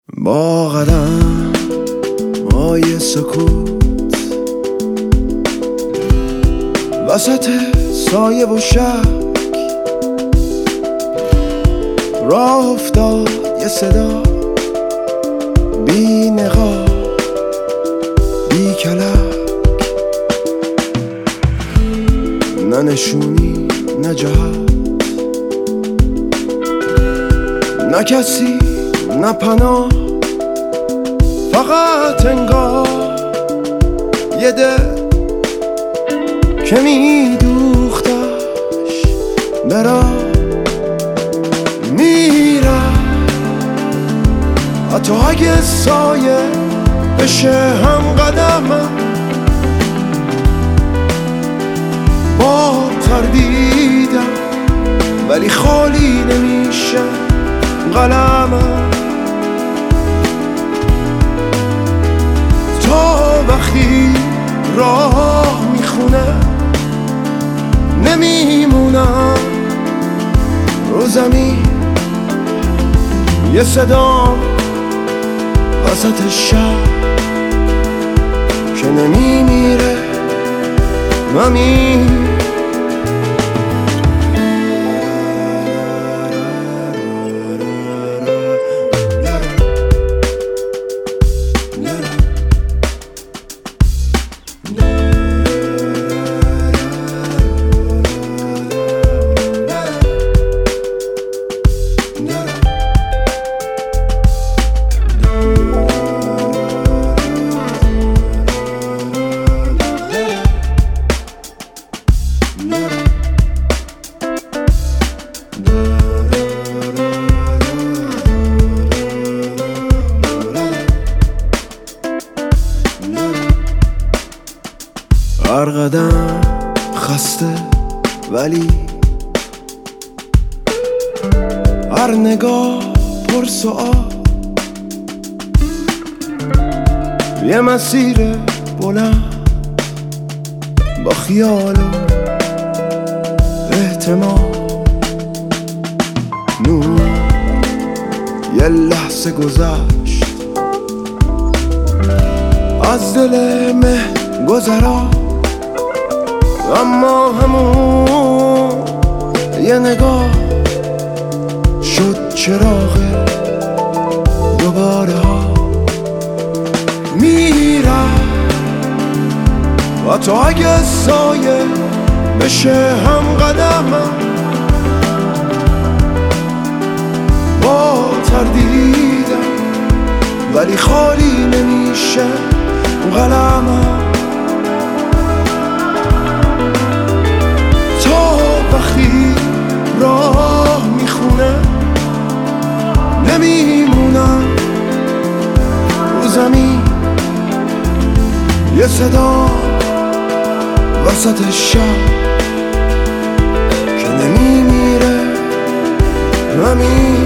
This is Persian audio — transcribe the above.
با قدم های سکوت وسط سایه و شک راه افتاد یه صدا، بی نقاب بی کلک، نه نشونی نه جهت، نه کسی نه پناه، فقط انگار یه دل که میدوختش برا میره، حتی اگه سایه بشه هم قدمم، با تردیدم ولی خالی نمیشه قلمم. تا وقتی راه میخونه نمیمونم رو زمین، یه صدا وسط شب که نمیمیره همین. هر قدم خسته ولی هر نگاه پر سؤال، یه مسیر بلند با خیال و احتمال، نور یه لحظه گذشت از دل مه گذرا، اما همون یه نگاه شد چراغ دوباره ها میرم، و تا اگه سایه بشه هم قدمم، با تردیدم ولی خالی نمیشه قلمم. وقتی راه میخونه نمیمونم رو زمین، یه صدا وسط شب که نمیمیره همین.